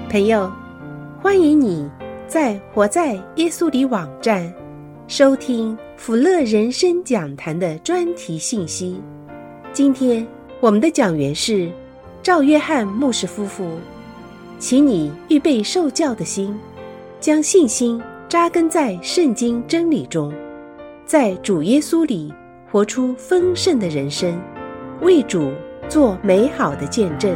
朋友，欢迎你在活在耶稣里网站收听福乐人生讲坛的专题信息。今天我们的讲员是赵约翰牧师夫妇，请你预备受教的心，将信心扎根在圣经真理中，在主耶稣里活出丰盛的人生，为主做美好的见证。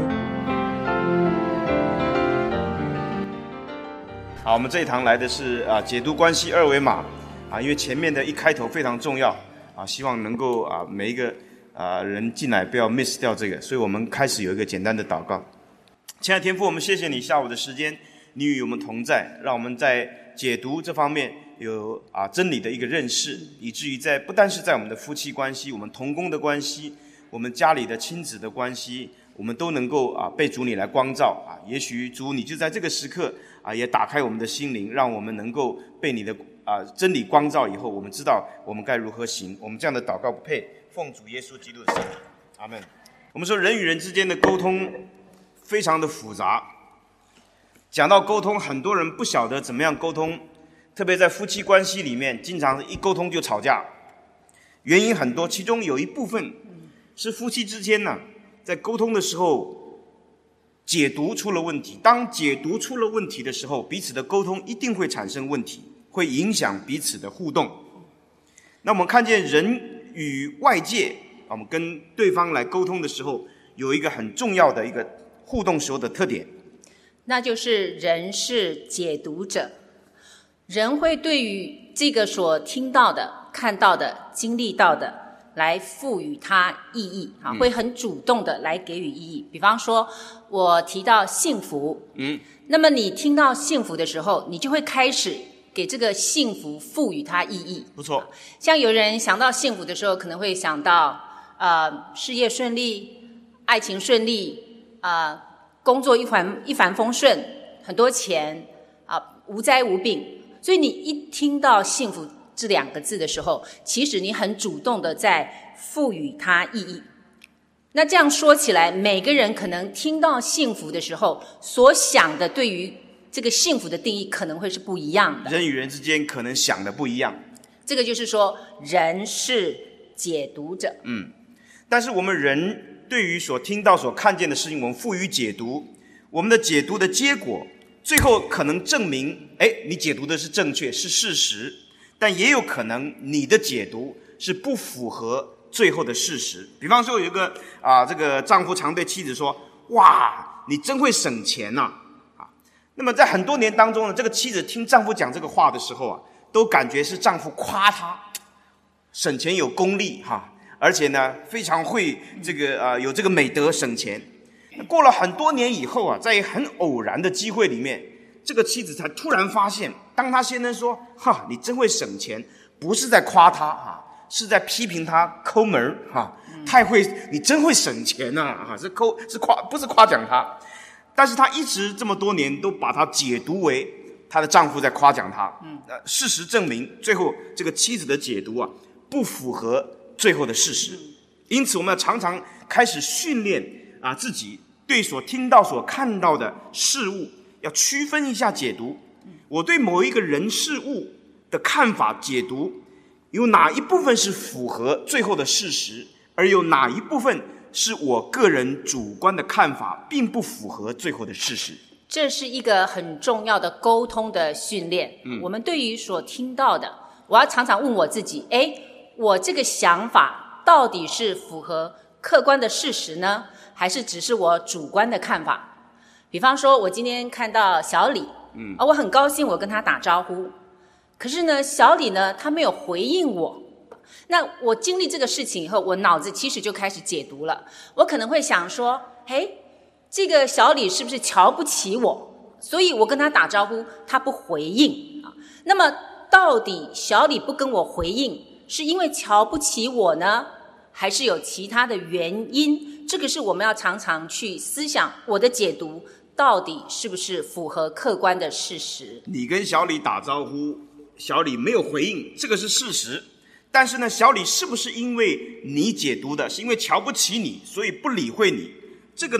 好，我们这一堂来的是解读关系二维码因为前面的一开头非常重要希望能够每一个人进来不要 miss 掉这个，所以我们开始有一个简单的祷告。亲爱的天父，我们谢谢你下午的时间，你与我们同在，让我们在解读这方面有真理的一个认识，以至于不但是在我们的夫妻关系、我们同工的关系、我们家里的亲子的关系，我们都能够被主你来光照也许主你就在这个时刻也打开我们的心灵，让我们能够被你的真理光照以后，我们知道我们该如何行。我们这样的祷告不配，奉主耶稣基督的圣名，阿们。我们说人与人之间的沟通非常的复杂，讲到沟通，很多人不晓得怎么样沟通，特别在夫妻关系里面，经常一沟通就吵架，原因很多，其中有一部分是夫妻之间在沟通的时候解读出了问题。当解读出了问题的时候，彼此的沟通一定会产生问题，会影响彼此的互动。那我们看见人与外界我们跟对方来沟通的时候，有一个很重要的一个互动时候的特点， 那就是人是解读者。人会对于这个所听到的、看到的、经历到的来赋予它意义会很主动的来给予意义。比方说我提到幸福那么你听到幸福的时候，你就会开始给这个幸福赋予它意义。 不错， 像有人想到幸福的时候，可能会想到事业顺利、爱情顺利工作一帆风顺，很多钱无灾无病。所以你一听到幸福这两个字的时候，其实你很主动的在赋予它意义。那这样说起来，每个人可能听到幸福的时候所想的对于这个幸福的定义可能会是不一样的， 人与人之间可能想的不一样。 这个就是说人是解读者但是我们人对于所听到所看见的事情，我们赋予解读，我们的解读的结果最后可能证明你解读的是正确，是事实，但也有可能你的解读是不符合最后的事实。比方说有一个这个丈夫常对妻子说，哇，你真会省钱那么在很多年当中呢，这个妻子听丈夫讲这个话的时候都感觉是丈夫夸她省钱有功力而且呢非常会这个有这个美德省钱。过了很多年以后在很偶然的机会里面，这个妻子才突然发现，当她先生说你真会省钱，不是在夸她是在批评她抠门太会，你真会省钱是夸，不是夸奖她。但是她一直这么多年都把她解读为她的丈夫在夸奖她事实证明，最后这个妻子的解读不符合最后的事实。因此我们要常常开始训练自己对所听到所看到的事物要区分一下解读。我对某一个人事物的看法解读，有哪一部分是符合最后的事实，而有哪一部分是我个人主观的看法，并不符合最后的事实。 这是一个很重要的沟通的训练我们对于所听到的，我要常常问我自己，我这个想法到底是符合客观的事实呢，还是只是我主观的看法？比方说我今天看到小李我很高兴，我跟他打招呼，可是呢小李呢他没有回应我。那我经历这个事情以后，我脑子其实就开始解读了。我可能会想说，这个小李是不是瞧不起我，所以我跟他打招呼他不回应那么到底小李不跟我回应，是因为瞧不起我呢，还是有其他的原因？这个是我们要常常去思想，我的解读到底是不是符合客观的事实。 你跟小李打招呼，小李没有回应，这个是事实。但是呢，小李是不是因为你解读的是因为瞧不起你，所以不理会你？这个呢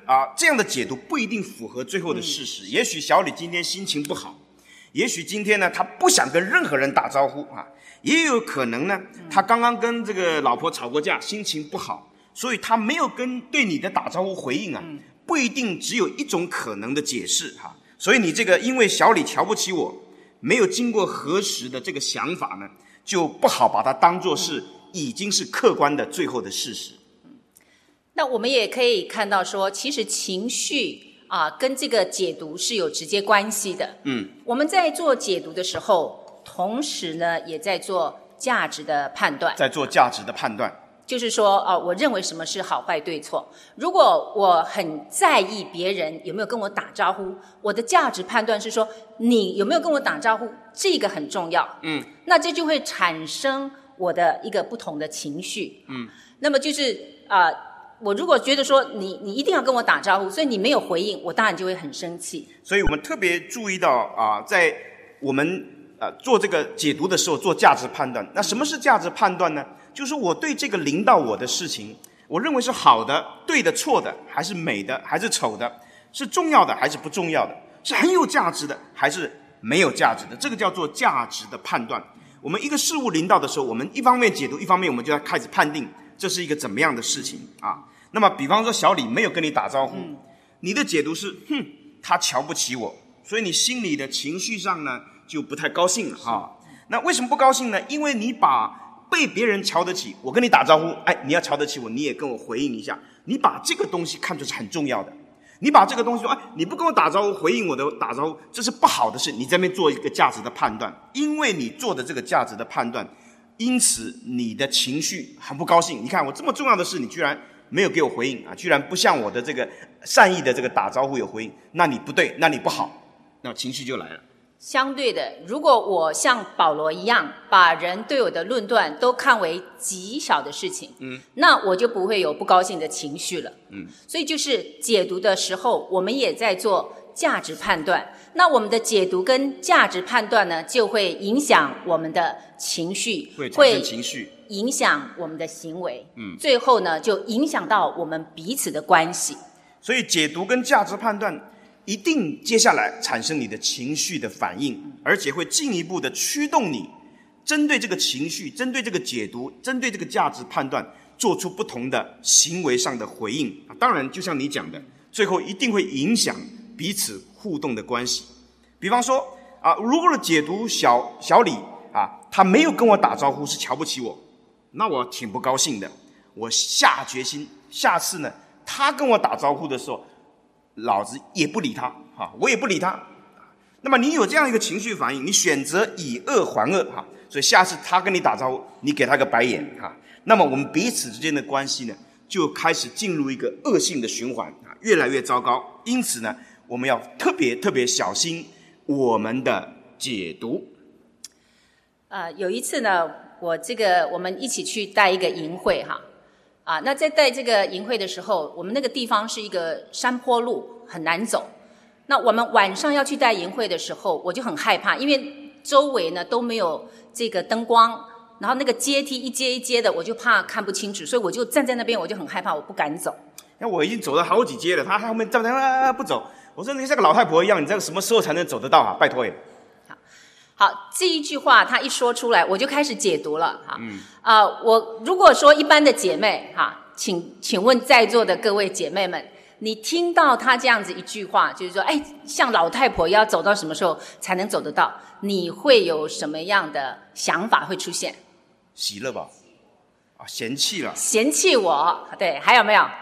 这样的解读不一定符合最后的事实。也许小李今天心情不好，也许今天呢他不想跟任何人打招呼也有可能呢他刚刚跟这个老婆吵过架，心情不好，所以他没有对你的打招呼回应不一定只有一种可能的解释所以你这个因为小李瞧不起我，没有经过核实的这个想法呢，就不好把它当作是已经是客观的最后的事实。 那我们也可以看到说，其实情绪跟这个解读是有直接关系的。我们在做解读的时候，同时呢也在做价值的判断， 在做价值的判断。 就是说我认为什么是好坏对错。如果我很在意别人有没有跟我打招呼，我的价值判断是说你有没有跟我打招呼，这个很重要。那这就会产生我的一个不同的情绪。那么就是我如果觉得说你一定要跟我打招呼，所以你没有回应，我当然就会很生气。 所以我们特别注意到在我们做这个解读的时候做价值判断。那什么是价值判断呢？就是我对这个临到我的事情，我认为是好的、对的、错的，还是美的，还是丑的，是重要的还是不重要的，是很有价值的还是没有价值的，这个叫做价值的判断。我们一个事物临到的时候，我们一方面解读，一方面我们就要开始判定这是一个怎么样的事情那么比方说小李没有跟你打招呼，你的解读是他瞧不起我，所以你心里的情绪上呢就不太高兴了那为什么不高兴呢？因为你把被别人瞧得起，我跟你打招呼，你要瞧得起我，你也跟我回应一下，你把这个东西看作是很重要的，你把这个东西说你不跟我打招呼，回应我的打招呼，这是不好的事，你在那边做一个价值的判断。因为你做的这个价值的判断，因此你的情绪很不高兴。你看我这么重要的事，你居然没有给我回应居然不像我的这个善意的这个打招呼有回应，那你不对，那你不好，那情绪就来了。 相对的，如果我像保罗一样把人对我的论断都看为极小的事情，那我就不会有不高兴的情绪了。所以就是解读的时候，我们也在做价值判断。那我们的解读跟价值判断呢，就会影响我们的情绪， 会产生情绪， 影响我们的行为，最后呢就影响到我们彼此的关系。 所以解读跟价值判断一定接下来产生你的情绪的反应，而且会进一步的驱动你针对这个情绪，针对这个解读，针对这个价值判断做出不同的行为上的回应当然就像你讲的，最后一定会影响彼此互动的关系。比方说如果解读小李他没有跟我打招呼，是瞧不起我，那我挺不高兴的。我下决心下次呢他跟我打招呼的时候，老子也不理他我也不理他。那么你有这样一个情绪反应，你选择以恶还恶所以下次他跟你打招呼，你给他个白眼那么我们彼此之间的关系呢就开始进入一个恶性的循环越来越糟糕。因此呢我们要特别特别小心我们的解读。 有一次呢我们一起去带一个营会那在带这个营会的时候，我们那个地方是一个山坡路，很难走。那我们晚上要去带营会的时候，我就很害怕，因为周围呢都没有这个灯光，然后那个阶梯一阶一阶的，我就怕看不清楚，所以我就站在那边，我就很害怕，我不敢走。 那我已经走了好几阶了，他后面站在不走。我说你像个老太婆一样，你这个什么时候才能走得到拜托耶。 好，这一句话他一说出来，我就开始解读了我如果说一般的姐妹请问在座的各位姐妹们，你听到他这样子一句话，就是说像老太婆要走到什么时候才能走得到，你会有什么样的想法会出现？ 喜乐吧嫌弃了， 嫌弃我，对，还有没有？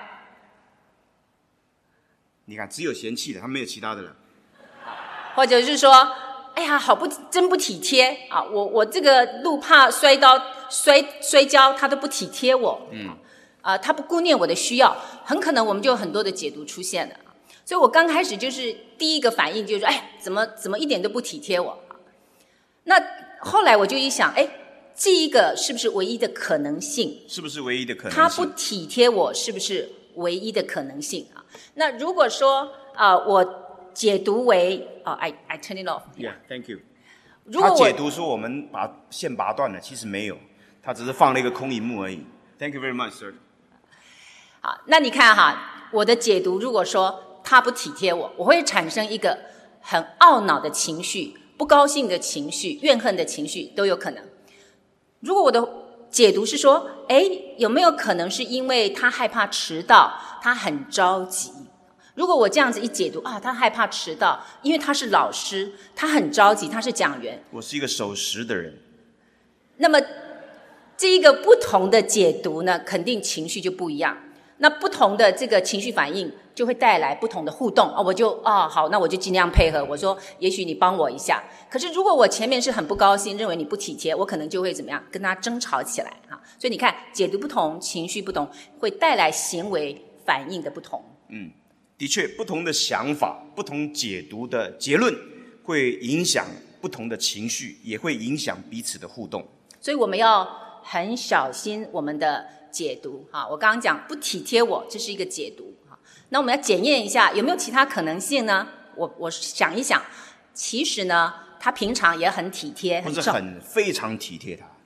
你看只有嫌弃的，他没有其他的了。 或者是说真不体贴我这个路怕摔跤，他都不体贴我他不顾念我的需要，很可能我们就有很多的解读出现了。所以我刚开始就是第一个反应就是怎么一点都不体贴我那后来我就一想这一个是不是唯一的可能性？ 是不是唯一的可能性？ 他不体贴我是不是唯一的可能性那如果说我解读为I turn it off. Yeah, thank you. 他解读说我们把线拔断了，其实没有，他只是放了一个空萤幕而已。Thank you very much, sir. 好，那你看我的解读如果说他不体贴我，我会产生一个很懊恼的情绪，不高兴的情绪，怨恨的情绪都有可能。如果我的解读是说，有没有可能是因为他害怕迟到，他很着急？如果我这样子一解读他害怕迟到，因为他是老师，他很着急，他是讲员， 我是一个守时的人。 那么这一个不同的解读呢，肯定情绪就不一样。那不同的这个情绪反应就会带来不同的互动我就好，那我就尽量配合，我说也许你帮我一下。可是如果我前面是很不高兴，认为你不体贴，我可能就会怎么样，跟他争吵起来所以你看，解读不同，情绪不同，会带来行为反应的不同。 的确，不同的想法，不同解读的结论，会影响不同的情绪，也会影响彼此的互动。 所以我们要很小心我们的解读我刚刚讲不体贴我，这是一个解读那我们要检验一下有没有其他可能性呢？我想一想，其实呢，他平常也很体贴， 或者非常体贴他，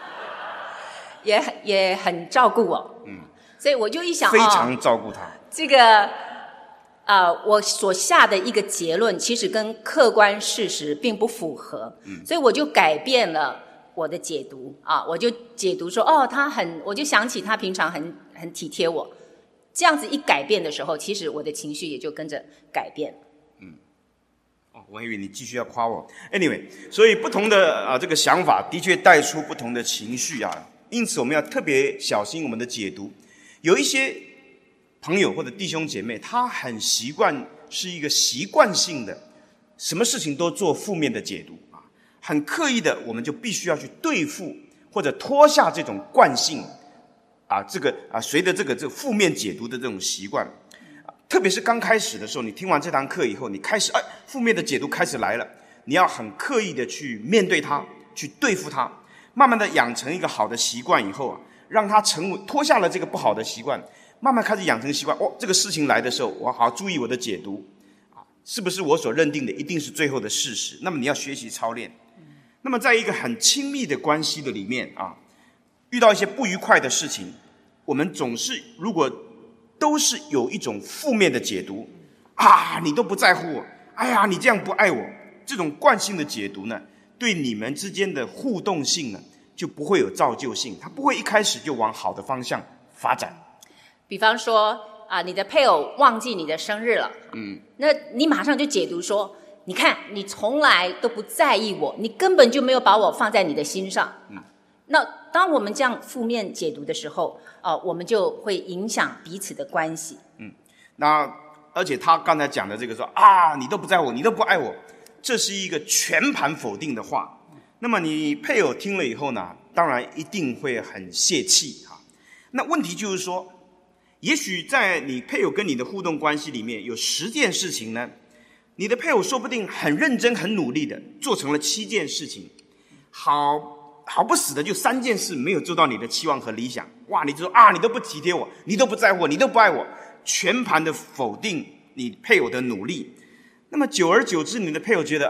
也很照顾我。所以我就一想非常照顾他。 这个我所下的一个结论，其实跟客观事实并不符合。所以我就改变了我的解读我就解读说我就想起他平常很体贴我。这样子一改变的时候，其实我的情绪也就跟着改变了。 我以为你继续要夸我。Anyway， 所以不同的这个想法的确带出不同的情绪因此我们要特别小心我们的解读。有一些朋友或者弟兄姐妹，他很习惯是一个习惯性的，什么事情都做负面的解读很刻意的，我们就必须要去对付或者脱下这种惯性随着这个负面解读的这种习惯。特别是刚开始的时候，你听完这堂课以后，你开始负面的解读开始来了，你要很刻意的去面对它，去对付它，慢慢的养成一个好的习惯以后让它脱下了这个不好的习惯，慢慢开始养成习惯。这个事情来的时候，我好好注意我的解读是不是我所认定的一定是最后的事实。那么你要学习操练。那么在一个很亲密的关系的里面遇到一些不愉快的事情，我们总是如果都是有一种负面的解读你都不在乎我，哎呀你这样不爱我，这种惯性的解读呢，对你们之间的互动性呢就不会有造就性，它不会一开始就往好的方向发展。 比方说你的配偶忘记你的生日了那你马上就解读说，你看你从来都不在意我，你根本就没有把我放在你的心上那当我们这样负面解读的时候我们就会影响彼此的关系那而且他刚才讲的这个说你都不在乎，你都不爱我，这是一个全盘否定的话。那么你配偶听了以后呢，当然一定会很泄气那问题就是说，也许在你配偶跟你的互动关系里面有10件事情呢，你的配偶说不定很认真很努力的做成了7件事情，好不死的就3件事没有做到你的期望和理想，你就说你都不体贴我，你都不在乎我，你都不爱我，全盘的否定你配偶的努力。那么久而久之，你的配偶觉得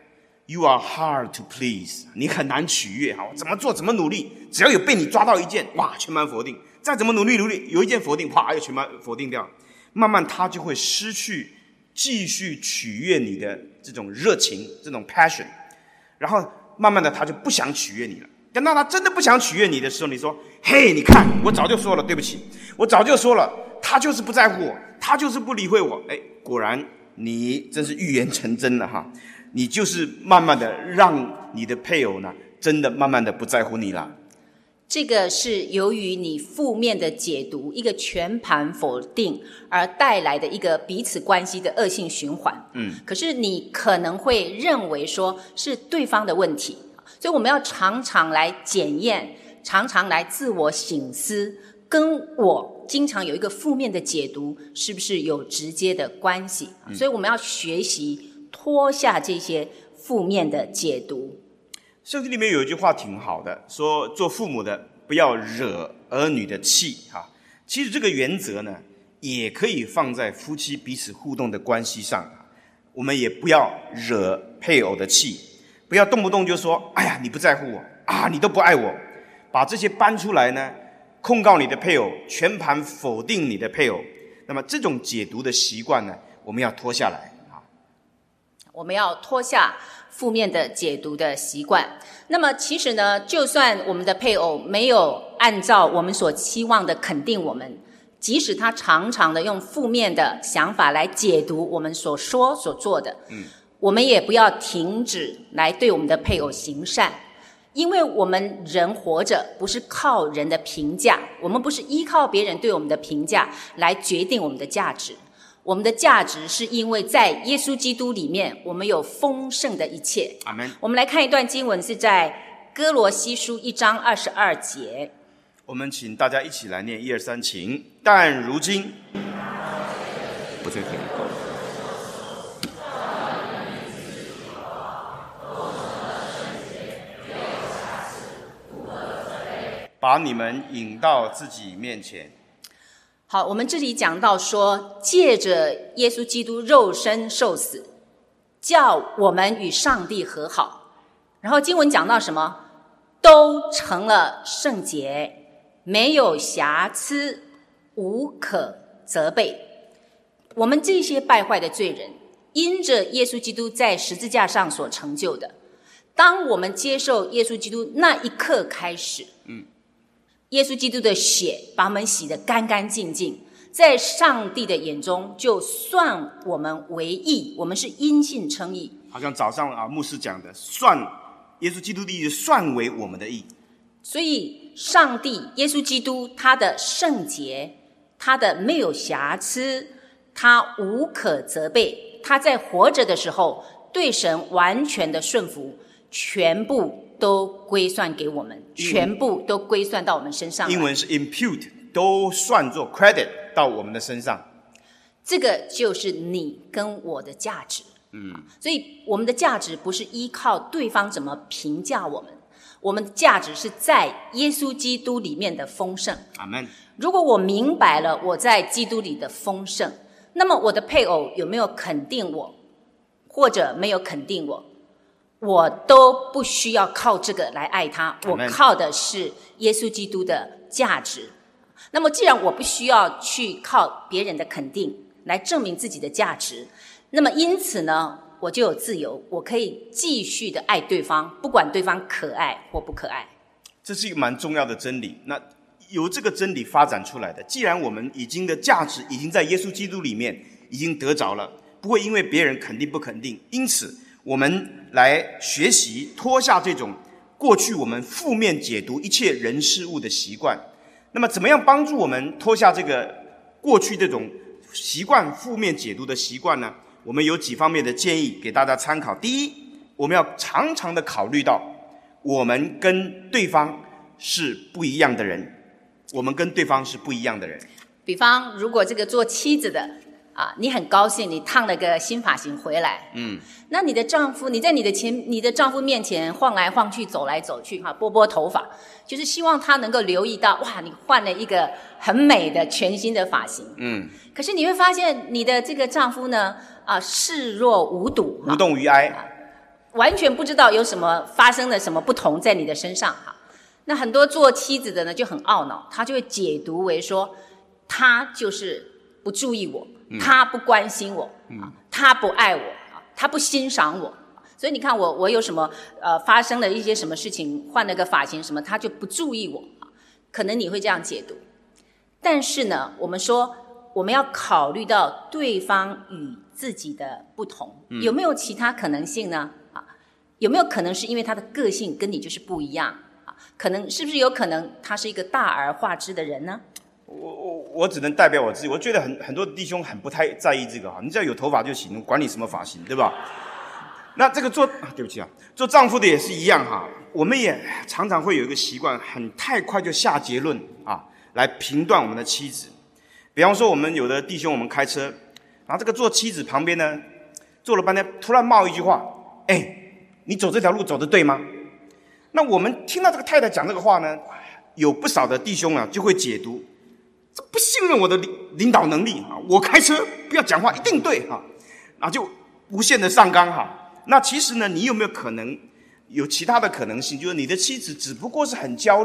You are hard to please， 你很难取悦怎么做怎么努力，只要有被你抓到一件全盘否定，再怎么努力有一件否定又全盘否定掉，慢慢他就会失去继续取悦你的这种热情，这种 passion， 然后慢慢的他就不想取悦你了。等到他真的不想取悦你的时候，你说嘿，你看我早就说了，对不起，我早就说了，他就是不在乎我，他就是不理会我。果然你真是预言成真了你就是慢慢的让你的配偶呢真的慢慢的不在乎你了。 这个是由于你负面的解读，一个全盘否定而带来的一个彼此关系的恶性循环。可是你可能会认为说是对方的问题，所以我们要常常来检验，常常来自我省思，跟我经常有一个负面的解读是不是有直接的关系。所以我们要学习脱下这些负面的解读。 圣经里面有一句话挺好的，说做父母的不要惹儿女的气其实这个原则呢也可以放在夫妻彼此互动的关系上。我们也不要惹配偶的气，不要动不动就说哎呀你不在乎我你都不爱我，把这些搬出来呢控告你的配偶，全盘否定你的配偶。 那么这种解读的习惯呢，我们要脱下来啊。 我们要脱下负面的解读的习惯。那么其实呢，就算我们的配偶没有按照我们所期望的肯定我们，即使他常常的用负面的想法来解读我们所说所做的，我们也不要停止来对我们的配偶行善。因为我们人活着不是靠人的评价，我们不是依靠别人对我们的评价来决定我们的价值。我们的价值是因为在耶稣基督里面，我们有丰盛的一切。 阿们。 我们来看一段经文，是在哥罗西书1章22节。 我们请大家一起来念1、2、3，请。但如今，不再可以够了。把你们引到自己面前。 好，我们这里讲到说，借着耶稣基督肉身受死，叫我们与上帝和好。然后经文讲到什么？都成了圣洁，没有瑕疵，无可责备。我们这些败坏的罪人，因着耶稣基督在十字架上所成就的，当我们接受耶稣基督那一刻开始，耶稣基督的血把我们洗得干干净净，在上帝的眼中就算我们为义，我们是因信称义。 好像早上牧师讲的，算耶稣基督的义算为我们的义。 所以上帝耶稣基督他的圣洁，他的没有瑕疵，他无可责备，他在活着的时候对神完全的顺服，全部都归算给我们，全部都归算到我们身上来。 英文是 impute， 都算作 credit 到我们的身上。 这个就是你跟我的价值。所以我们的价值不是依靠对方怎么评价我们，我们的价值是在耶稣基督里面的丰盛。 阿们。 如果我明白了我在基督里的丰盛，那么我的配偶有没有肯定我，或者没有肯定我，我都不需要靠这个来爱他，我靠的是耶稣基督的价值。那么既然我不需要去靠别人的肯定来证明自己的价值，那么因此呢，我就有自由，我可以继续的爱对方，不管对方可爱或不可爱。 这是一个蛮重要的真理。那由这个真理发展出来的，既然我们已经的价值已经在耶稣基督里面已经得着了，不会因为别人肯定不肯定，因此我们来学习脱下这种过去我们负面解读一切人事物的习惯。那么怎么样帮助我们脱下这个过去这种习惯负面解读的习惯呢？我们有几方面的建议给大家参考。第一，我们要常常的考虑到我们跟对方是不一样的人，我们跟对方是不一样的人。 比方如果这个做妻子的你很高兴你烫了个新发型回来，那你的丈夫，你在你的丈夫面前晃来晃去走来走去拨拨头发，就是希望他能够留意到，哇，你换了一个很美的全新的发型。可是你会发现你的这个丈夫呢视若无睹， 无动于哀， 完全不知道有什么发生了什么不同在你的身上。那很多做妻子的呢就很懊恼，他就会解读为说他就是不注意我，他不关心我，他不爱我，他不欣赏我。所以你看我有什么发生了一些什么事情，换了个发型什么，他就不注意我。可能你会这样解读，但是呢，我们说我们要考虑到对方与自己的不同，有没有其他可能性呢？有没有可能是因为他的个性跟你就是不一样？可能是不是有可能他是一个大而化之的人呢？ 我只能代表我自己，我觉得很多弟兄很不太在意这个你只要有头发就行，管你什么发型，对吧？那这个对不起做丈夫的也是一样我们也常常会有一个习惯，太快就下结论来评断我们的妻子。比方说我们有的弟兄，我们开车，然后这个坐妻子旁边呢，坐了半天，突然冒一句话，你走这条路走得对吗？那我们听到这个太太讲这个话呢，有不少的弟兄就会解读，这不信任我的领导能力我开车不要讲话一定对然后就无限的上纲那其实呢，你有没有可能有其他的可能性，就是你的妻子只不过是很焦虑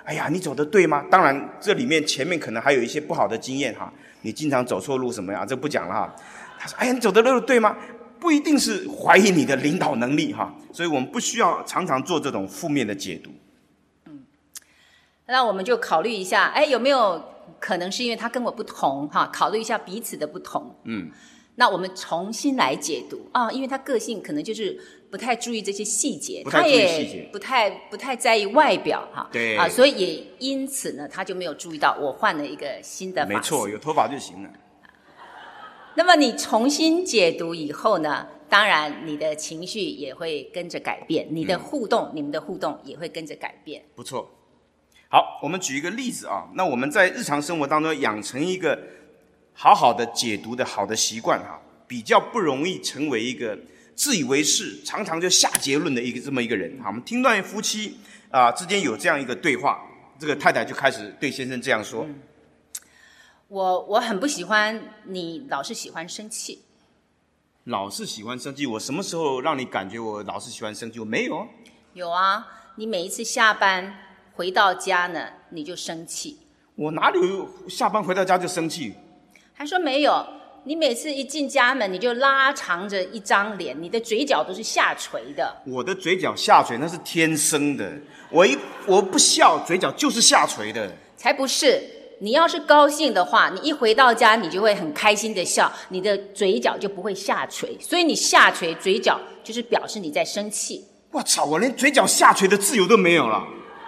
哎呀，你走得对吗？当然，这里面前面可能还有一些不好的经验哈，你经常走错路什么呀，这不讲了哈。他说：“哎呀，你走的路对吗？”不一定是怀疑你的领导能力哈，所以我们不需要常常做这种负面的解读。 那我们就考虑一下，哎，有没有可能是因为他跟我不同哈？考虑一下彼此的不同。那我们重新来解读啊，因为他个性可能就是不太注意这些细节，他也不太在意外表哈。 对啊，所以也因此呢，他就没有注意到我换了一个新的发型。 没错，有头发就行了。 那么你重新解读以后呢，当然你的情绪也会跟着改变，你的互动，你们的互动也会跟着改变。 不错。好，我们举一个例子啊，那我们在日常生活当中养成一个好好的解读的好的习惯哈，比较不容易成为一个自以为是、常常就下结论的这么一个人。好，我们听到夫妻之间有这样一个对话，这个太太就开始对先生这样说： 我很不喜欢你老是喜欢生气。 老是喜欢生气？我什么时候让你感觉我老是喜欢生气？我没有。 有啊，你每一次下班回到家呢，你就生气。 我哪里有下班回到家就生气？ 还说没有，你每次一进家门你就拉长着一张脸，你的嘴角都是下垂的。 我的嘴角下垂那是天生的，我不笑嘴角就是下垂的。 才不是，你要是高兴的话，你一回到家你就会很开心的笑，你的嘴角就不会下垂，所以你下垂嘴角就是表示你在生气。 我操，我连嘴角下垂的自由都没有了。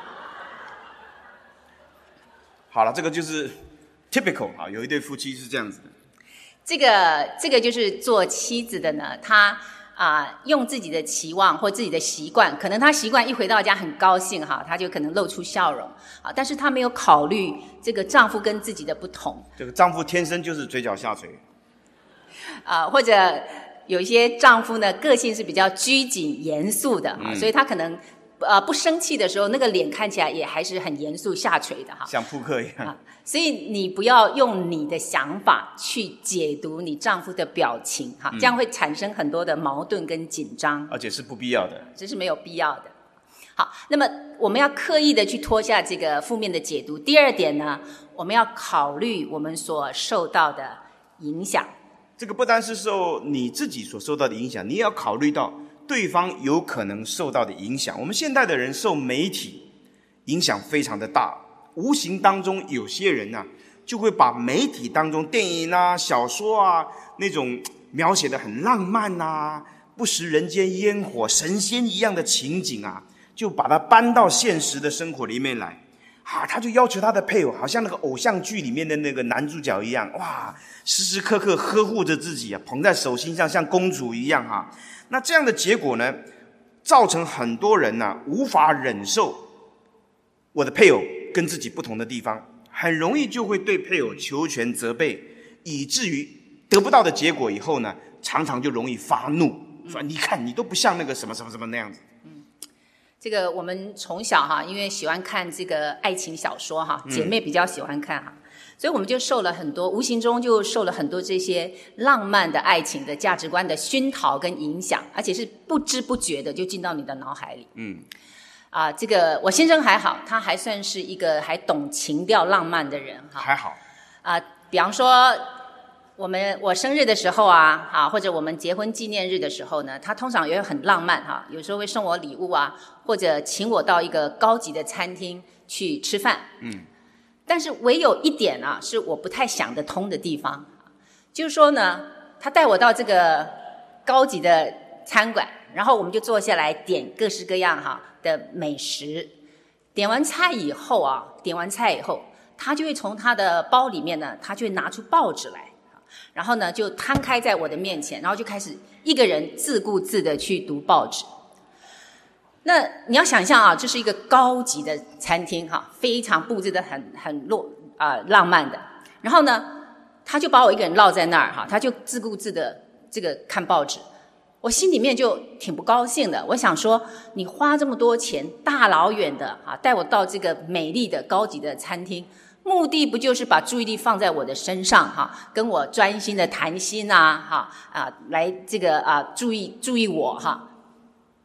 好了，这个就是 typical 啊，有一对夫妻是这样子的。 这个就是做妻子的呢，他用自己的期望或自己的习惯，可能他习惯一回到家很高兴哈，他就可能露出笑容啊，但是他没有考虑这个丈夫跟自己的不同。这个丈夫天生就是嘴角下垂或者有一些丈夫呢，个性是比较拘谨严肃的所以他可能不生气的时候，那个脸看起来也还是很严肃下垂的哈， 像扑克一样。 所以你不要用你的想法去解读你丈夫的表情哈，这样会产生很多的矛盾跟紧张， 而且是不必要的， 这是没有必要的。好，那么我们要刻意的去脱下这个负面的解读。第二点呢，我们要考虑我们所受到的影响。 这个不单是受你自己所受到的影响，你也要考虑到对方有可能受到的影响。我们现代的人受媒体影响非常的大，无形当中有些人就会把媒体当中电影小说那种描写的很浪漫不食人间烟火神仙一样的情景就把它搬到现实的生活里面来他就要求他的配偶好像那个偶像剧里面的那个男主角一样，哇，时时刻刻呵护着自己捧在手心上像公主一样那这样的结果呢，造成很多人无法忍受我的配偶跟自己不同的地方，很容易就会对配偶求全责备，以至于得不到的结果以后呢，常常就容易发怒，说你看你都不像那个什么什么什么那样子。 这个我们从小因为喜欢看这个爱情小说姐妹比较喜欢看所以我们就受了很多，无形中就受了很多这些浪漫的爱情的价值观的熏陶跟影响，而且是不知不觉的就进到你的脑海里。这个我先生还好，他还算是一个还懂情调浪漫的人还好比方说我生日的时候或者我们结婚纪念日的时候呢，他通常也会很浪漫有时候会送我礼物或者请我到一个高级的餐厅去吃饭。但是唯有一点是我不太想得通的地方，就是说呢，他带我到这个高级的餐馆，然后我们就坐下来点各式各样的美食。点完菜以后，他就会从他的包里面呢，他就会拿出报纸来，然后呢就摊开在我的面前，然后就开始一个人自顾自的去读报纸。那你要想象这是一个高级的餐厅非常布置的很浪漫的。然后呢，他就把我一个人落在那儿他就自顾自的这个看报纸。我心里面就挺不高兴的，我想说，你花这么多钱，大老远的带我到这个美丽的高级的餐厅，目的不就是把注意力放在我的身上跟我专心的谈心来这个注意我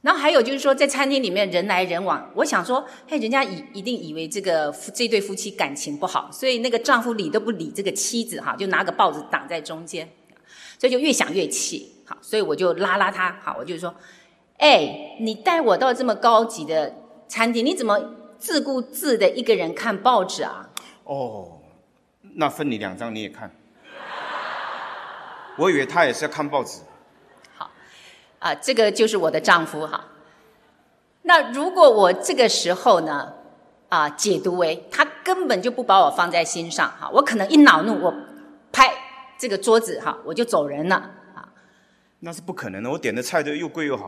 然后还有就是说，在餐厅里面人来人往，我想说，嘿，人家一定以为这对夫妻感情不好，所以那个丈夫理都不理这个妻子哈，就拿个报纸挡在中间，所以就越想越气。好，所以我就拉他，好，我就说，你带我到这么高级的餐厅，你怎么自顾自的一个人看报纸啊？ 哦，那分你2张你也看。我以为他也是要看报纸。 好，这个就是我的丈夫哈。那如果我这个时候呢，解读为他根本就不把我放在心上哈，我可能一恼怒，我拍这个桌子哈，我就走人了啊。 那是不可能的，我点的菜都又贵又好。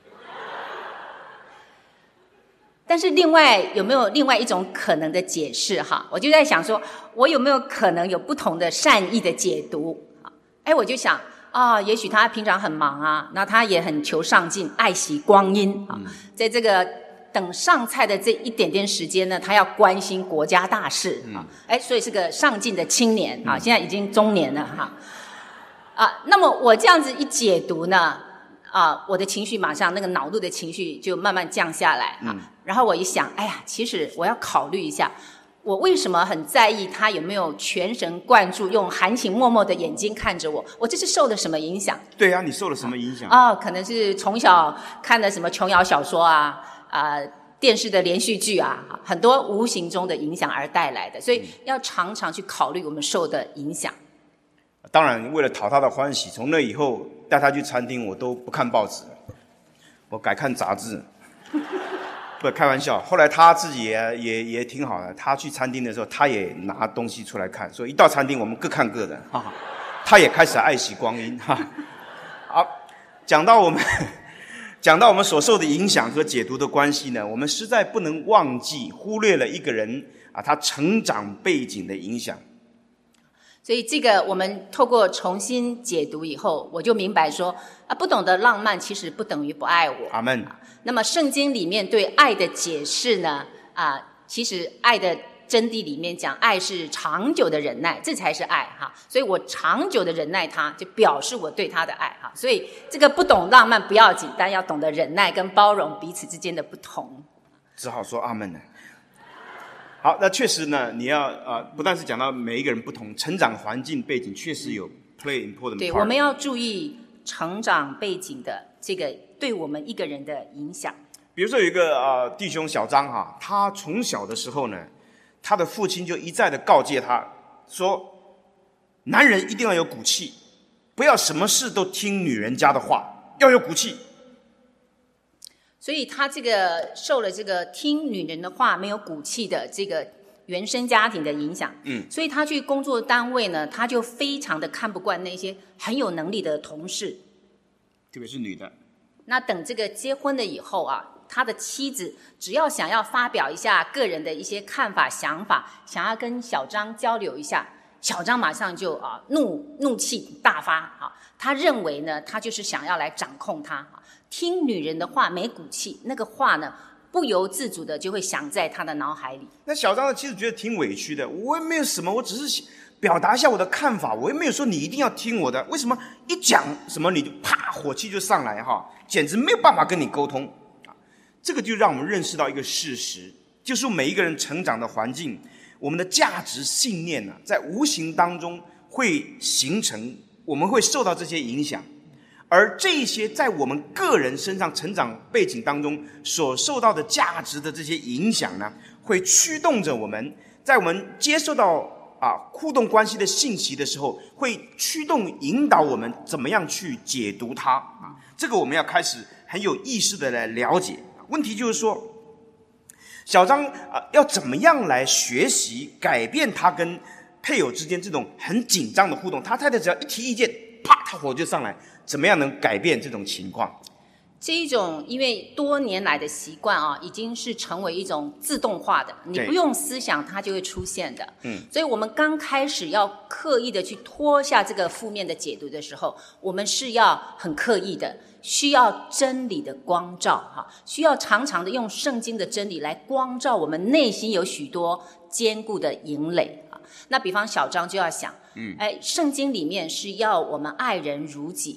但是有没有另外一种可能的解释哈？我就在想说，我有没有可能有不同的善意的解读？我就想也许他平常很忙啊，那他也很求上进，爱惜光阴啊，在这个等上菜的这一点点时间呢，他要关心国家大事啊，所以是个上进的青年啊，现在已经中年了哈。那么我这样子一解读呢，我的情绪马上那个恼怒的情绪就慢慢降下来啊。然后我一想，其实我要考虑一下，我为什么很在意他有没有全神贯注，用含情脉脉的眼睛看着我？我这是受了什么影响？ 对啊，你受了什么影响？ 可能是从小看的什么琼瑶小说电视的连续剧很多无形中的影响而带来的，所以要常常去考虑我们受的影响。 当然，为了讨他的欢喜，从那以后带他去餐厅，我都不看报纸了，我改看杂志。不开玩笑，后来他自己也挺好的。他去餐厅的时候，他也拿东西出来看，所以一到餐厅我们各看各的。他也开始爱惜光阴。好，讲到我们所受的影响和解读的关系呢，我们实在不能忘记忽略了一个人他成长背景的影响。 所以这个我们透过重新解读以后，我就明白说不懂得浪漫其实不等于不爱我。 阿们。 那么圣经里面对爱的解释呢，其实爱的真谛里面讲，爱是长久的忍耐，这才是爱哈。所以我长久的忍耐他，就表示我对他的爱哈。所以这个不懂浪漫不要紧，但要懂得忍耐跟包容彼此之间的不同。 只好说阿们了。好，那确实呢，你要不但是讲到每一个人不同成长环境背景，确实有 play important part。 对，我们要注意成长背景的这个对我们一个人的影响。 比如说有一个弟兄小张他从小的时候呢，他的父亲就一再的告诫他说，男人一定要有骨气，不要什么事都听女人家的话，要有骨气。 所以他这个受了这个听女人的话没有骨气的这个原生家庭的影响，所以他去工作单位呢，他就非常的看不惯那些很有能力的同事， 特别是女的。 那等这个结婚了以后他的妻子只要想要发表一下个人的一些看法想法，想要跟小张交流一下，小张马上就怒气大发他认为呢，他就是想要来掌控他听女人的话没骨气，那个话呢不由自主的就会想在他的脑海里。 那小张的妻子觉得挺委屈的，我也没有什么，我只是表达一下我的看法，我也没有说你一定要听我的，为什么一讲什么你就啪火气就上来简直没有办法跟你沟通这个就让我们认识到一个事实，就是每一个人成长的环境，我们的价值信念在无形当中会形成，我们会受到这些影响，而这些在我们个人身上成长背景当中所受到的价值的这些影响呢，会驱动着我们，在我们接受到互动关系的信息的时候，会驱动引导我们怎么样去解读它这个我们要开始很有意识的来了解。问题就是说，小张要怎么样来学习改变他跟配偶之间这种很紧张的互动？他太太只要一提意见，啪，他火就上来，怎么样能改变这种情况？ 这一种因为多年来的习惯已经是成为一种自动化的，你不用思想它就会出现的。所以我们刚开始要刻意的去脱下这个负面的解读的时候，我们是要很刻意的，需要真理的光照需要常常的用圣经的真理来光照我们内心有许多坚固的营垒那比方小张就要想圣经里面是要我们爱人如己，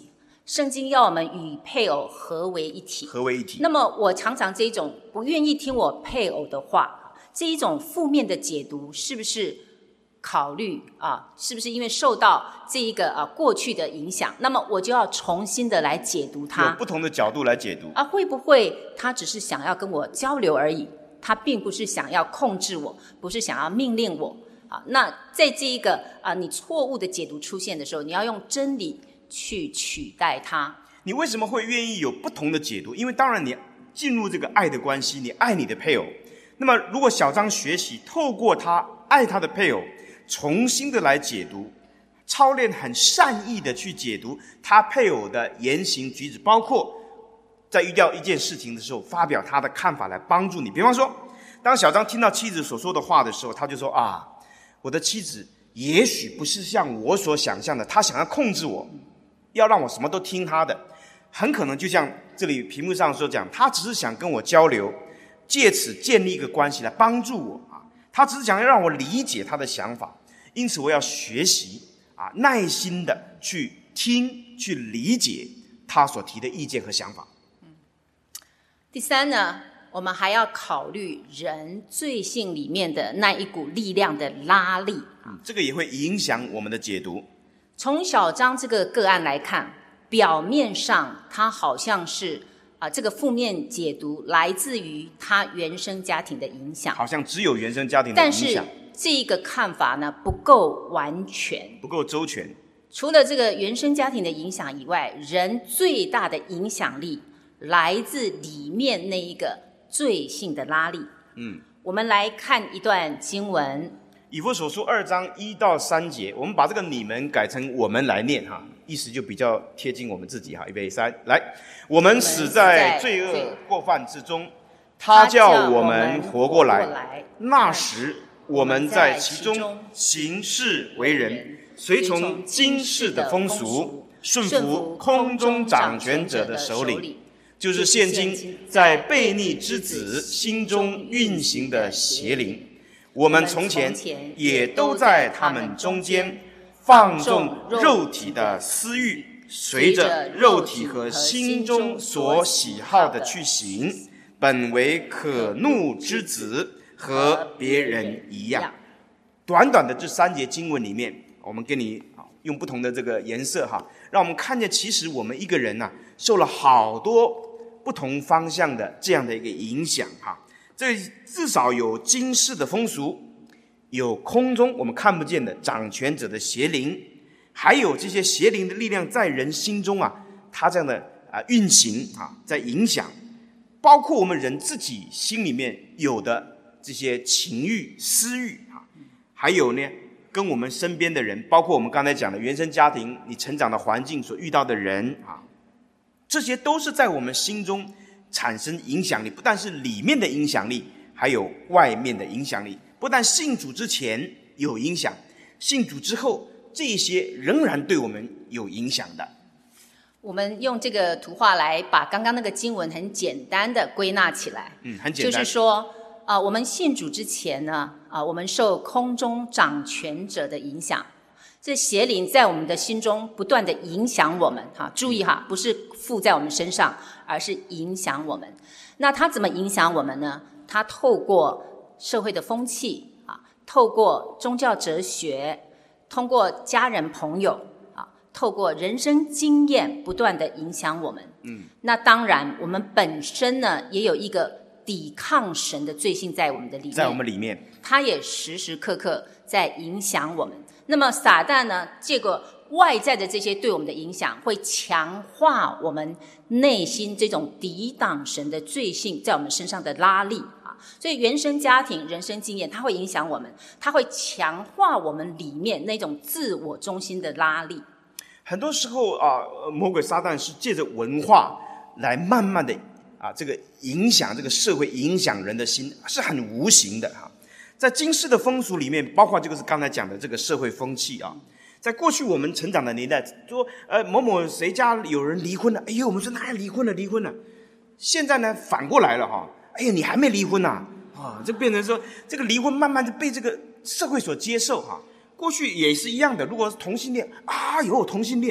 圣经要我们与配偶合为一体。 合为一体。 那么我常常这一种不愿意听我配偶的话，这一种负面的解读，是不是考虑是不是因为受到这一个过去的影响，那么我就要重新的来解读它， 有不同的角度来解读会不会他只是想要跟我交流而已，他并不是想要控制我，不是想要命令我那在这一个你错误的解读出现的时候，你要用真理去取代它。 你为什么会愿意有不同的解读？因为当然你进入这个爱的关系，你爱你的配偶，那么如果小张学习透过他爱他的配偶，重新的来解读，操练很善意的去解读他配偶的言行举止，包括在遇到一件事情的时候发表他的看法来帮助你。比方说，当小张听到妻子所说的话的时候，他就说我的妻子也许不是像我所想象的，她想要控制我，要让我什么都听她的，很可能就像这里屏幕上所讲，她只是想跟我交流，借此建立一个关系来帮助我她只是想要让我理解她的想法，因此我要学习耐心的去听去理解她所提的意见和想法。 第三呢，我们还要考虑人罪性里面的那一股力量的拉力这个也会影响我们的解读。 从小张这个个案来看，表面上他好像是这个负面解读来自于他原生家庭的影响， 好像只有原生家庭的影响， 但是这一个看法呢不够完全， 不够周全。 除了这个原生家庭的影响以外，人最大的影响力来自里面那一个罪性的拉力。我们来看一段经文， 以弗所书2章1到3节，我们把这个你们改成我们来念意思就比较贴近我们自己。预备3，来，我们死在罪恶过犯之中，他叫我们活过来。那时我们在其中行事为人，随从今世的风俗，顺服空中掌权者的首领，就是现今在悖逆之子心中运行的邪灵。我们从前也都在他们中间放纵肉体的私欲，随着肉体和心中所喜好的去行，本为可怒之子，和别人一样。短短的这3节经文里面，我们给你用不同的这个颜色让我们看见其实我们一个人受了好多不同方向的这样的一个影响这至少有今世的风俗，有空中我们看不见的掌权者的邪灵，还有这些邪灵的力量在人心中它这样的运行在影响，包括我们人自己心里面有的这些情欲私欲还有呢跟我们身边的人，包括我们刚才讲的原生家庭你成长的环境所遇到的人这些都是在我们心中产生影响力，不但是里面的影响力，还有外面的影响力。不但信主之前有影响，信主之后这些仍然对我们有影响的。 我们用这个图画来把刚刚那个经文很简单的归纳起来。 很简单， 就是说我们信主之前呢我们受空中掌权者的影响，这邪灵在我们的心中不断的影响我们注意不是附在我们身上，而是影响我们。那它怎么影响我们呢？它透过社会的风气透过宗教哲学，通过家人朋友透过人生经验不断的影响我们。那当然我们本身呢也有一个抵抗神的罪性在我们的里面， 在我们里面， 它也时时刻刻在影响我们。那么撒旦呢借过外在的这些对我们的影响，会强化我们内心这种抵挡神的罪性在我们身上的拉力所以原生家庭人生经验它会影响我们，它会强化我们里面那种自我中心的拉力。 很多时候魔鬼撒旦是借着文化来慢慢的这个影响这个社会，影响人的心，是很无形的在今世的风俗里面，包括这个是刚才讲的这个社会风气在过去我们成长的年代，说某某谁家有人离婚了，哎呦我们说哪离婚了。现在呢反过来了哎呀你还没离婚这变成说这个离婚慢慢的被这个社会所接受过去也是一样的，如果是同性恋有同性恋，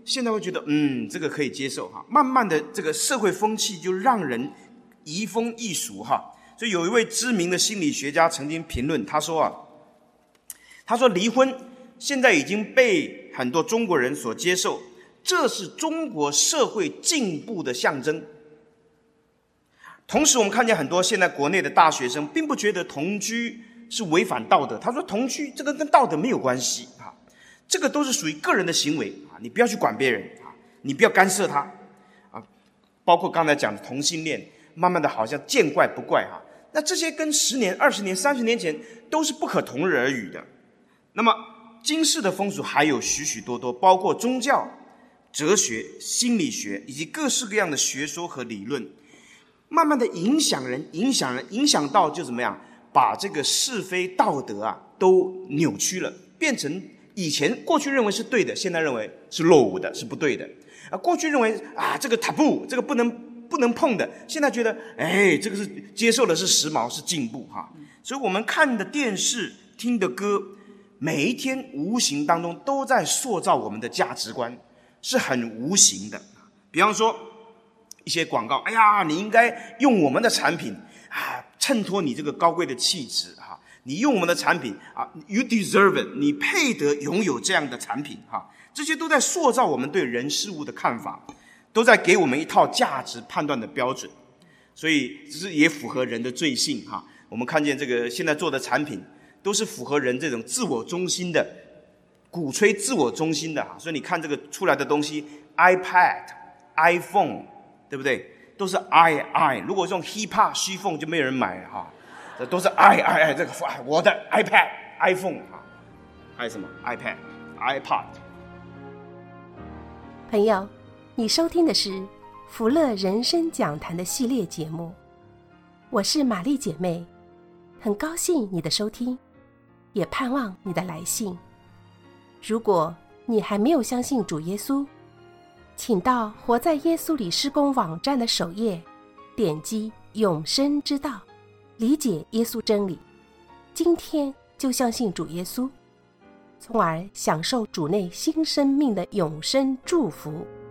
现在会觉得这个可以接受哈。慢慢的这个社会风气就让人移风易俗哈。所以有一位知名的心理学家曾经评论，他说离婚现在已经被很多中国人所接受，这是中国社会进步的象征。同时我们看见很多现在国内的大学生并不觉得同居是违反道德，他说同居这个跟道德没有关系啊，这个都是属于个人的行为啊，你不要去管别人啊，你不要干涉他啊。包括刚才讲的同性恋，慢慢的好像见怪不怪哈。那这些跟10年、20年、30年前都是不可同日而语的。那么今世的风俗还有许许多多，包括宗教、哲学、心理学以及各式各样的学说和理论，慢慢的影响到就怎么样，把这个是非道德啊都扭曲了，变成以前过去认为是对的，现在认为是落伍的，是不对的。过去认为这个 taboo， 这个不能碰的，现在觉得这个是接受的，是时髦，是进步哈。所以我们看的电视、听的歌，每一天无形当中都在塑造我们的价值观，是很无形的。比方说一些广告，你应该用我们的产品衬托你这个高贵的气质哈，你用我们的产品you deserve it， 你配得拥有这样的产品哈，这些都在塑造我们对人事物的看法，都在给我们一套价值判断的标准，所以这是也符合人的罪性哈。我们看见这个现在做的产品都是符合人这种自我中心的，鼓吹自我中心的哈。所以你看这个出来的东西 ，iPad、iPhone， 对不对？都是 I， 如果用 HIPA 虚凤就没有人买哈，这都是 I， 这个我的 iPad、iPhone 还有什么 iPad、iPod。 朋友，你收听的是福乐人生讲坛的系列节目，我是玛丽姐妹，很高兴你的收听，也盼望你的来信。如果你还没有相信主耶稣，请到活在耶稣里施工网站的首页，点击永生之道，理解耶稣真理，今天就相信主耶稣，从而享受主内新生命的永生祝福。